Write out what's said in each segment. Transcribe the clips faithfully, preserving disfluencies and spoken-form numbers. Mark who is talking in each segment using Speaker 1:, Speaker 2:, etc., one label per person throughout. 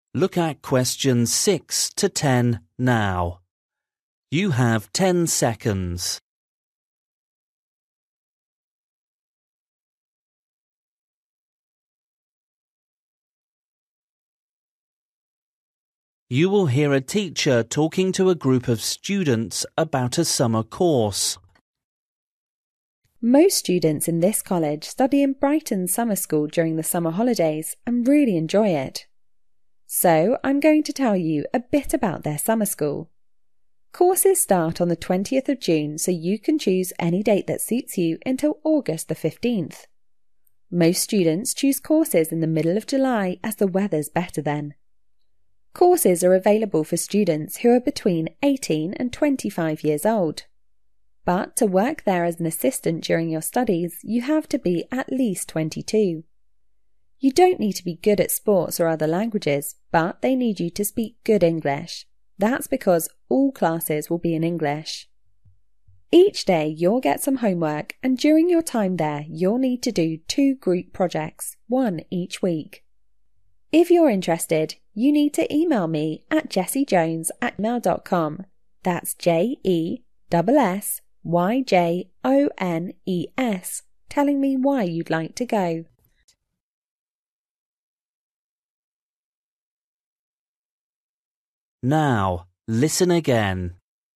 Speaker 1: Look at questions six to ten now. You have ten seconds. You will hear a teacher talking to a group of students about a summer course.
Speaker 2: Most students in this college study in Brighton Summer School during the summer holidays and really enjoy it. So I'm going to tell you a bit about their summer school. Courses start on the twentieth of June, so you can choose any date that suits you until August the fifteenth. Most students choose courses in the middle of July as the weather's better then. Courses are available for students who are between eighteen and twenty-five years old. But to work there as an assistant during your studies, you have to be at least twenty-two. You don't need to be good at sports or other languages, but they need you to speak good English. That's because all classes will be in English. Each day you'll get some homework, and during your time there you'll need to do two group projects, one each week. If you're interested, you need to email me at jessiejones at mail dot com. That's J E S S Y J O N E S, telling me why you'd like to go.
Speaker 1: Now, listen again.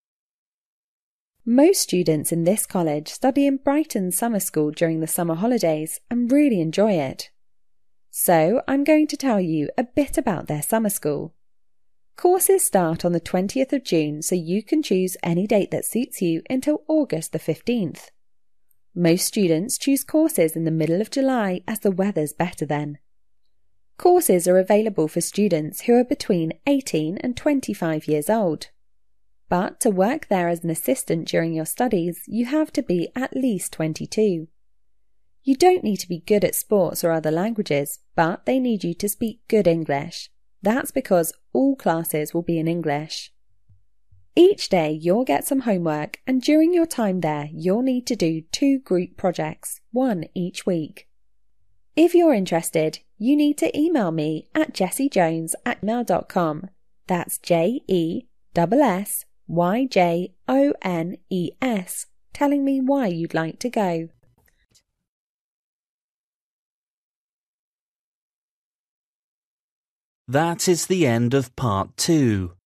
Speaker 2: Most students in this college study in Brighton Summer School during the summer holidays and really enjoy it. So I'm going to tell you a bit about their summer school. Courses start on the twentieth of June, so you can choose any date that suits you until August the fifteenth. Most students choose courses in the middle of July as the weather's better then. Courses are available for students who are between eighteen and twenty-five years old. But to work there as an assistant during your studies, you have to be at least twenty-two. You don't need to be good at sports or other languages, but they need you to speak good English. That's because all classes will be in English. Each day you'll get some homework, and during your time there you'll need to do two group projects, one each week. If you're interested, you need to email me at jessiejones at mail dot com. That's J E S S Y J O N E S, telling me why you'd like to go.
Speaker 1: That is the end of part two.